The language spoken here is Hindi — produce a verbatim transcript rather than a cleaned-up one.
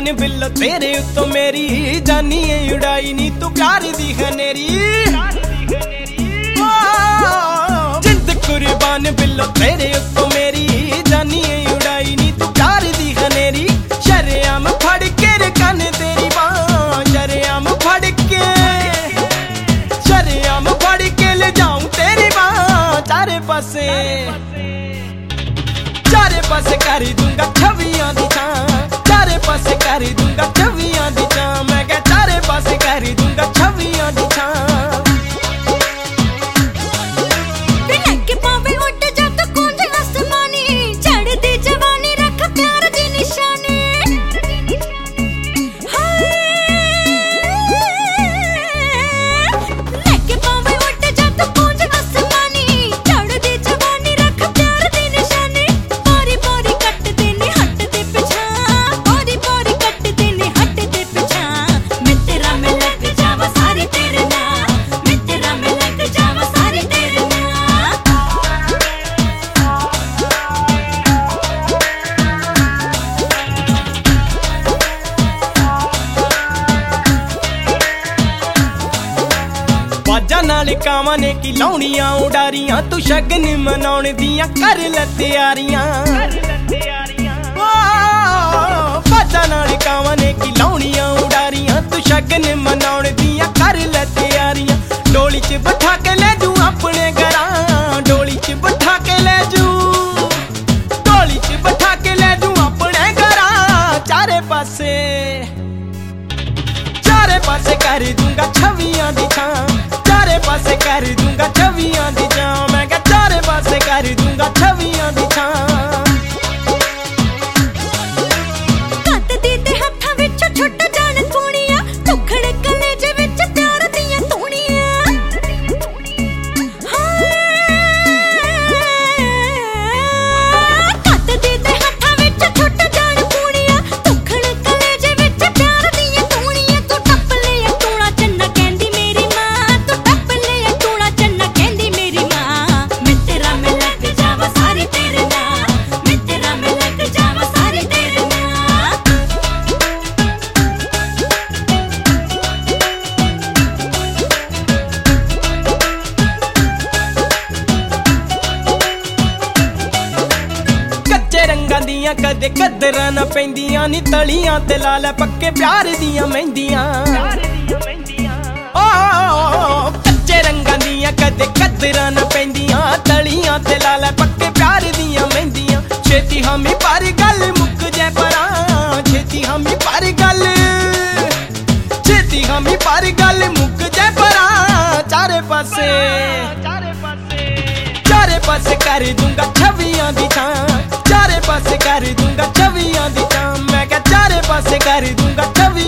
कुर्बान बिल्लो तेरे उत्तों मेरी जानी है उड़ाई नी तू प्यार दी खनेरी। जिंद कुर्बान बिल्लो तेरे उत्तों मेरी जानी है उड़ाई नी तू प्यार दी खनेरी। शरेआम फड़ के रखन तेरी बाँ शरेआम फड़ के शरेआम फड़ के ले जाऊं तेरी बाँ चारे पासे चारे पासे कर दूंगा छवियां दी छां चारे पासे कर दूंगा छवियां दी छां मैं क्या चारे पासे कर दूंगा छवियां दी छां। बाजा नाल कावां ने की लाउणियां उडारियां तू शगन मनाउण दियां कर ले तैयारियां। बाजा नाल कावां ने की लाउणियां उडारियां तू शगन मनाउण दियां कर ले तैयारियां। डोली च बिठा के ले जू अपने घरां डोली च बिठा के ले जू डोली च बिठा के ले जू अपने घरां चारे पासे चारे पासे कर दूंगा छवियां दी छां चारे पासे कर दूंगा छवियां दी छां मैं क्या चारे पासे कर दूंगा छवियां दी छां। कत दी ते हत्थां विच छुट जाण तूणियां टुकड़े कलेजे विच प्यार दियां तूणियां। कत दी ते हत्थां विच छुट जाण तूणियां टुकड़े कलेजे विच प्यार दियां तूणियां। तू टप लिया टूणा चन्ना कहंदी मेरी मां तू टप लिया टूणा चन्ना कहंदी मेरी मां। मैं तेरा मैं लग जावां सारी तेरे नाल मैं तेरा मैं लग जावां सारी तेरे नाल। कच्चे रंगां दियां कदे कदरां ना पैंदियां नी तलियां ते लाल पक्के प्यार दियां मेहंदियां। कच्चे रंगां दियां कदे कदरां ना पैंदियां तलियां ते लाल पक्के प्यार दियां मेहंदियां। छेती हमी पर गल मुक जे परां छेती हमी पर गल छेती हमी पर गल मुक जे परां चारे पासे चारे पासे कर दूंगा छवियां दी छां चारे पासे कर दूंगा छवियां दी छां मैं क्या चारे पासे कर दूंगा छवियां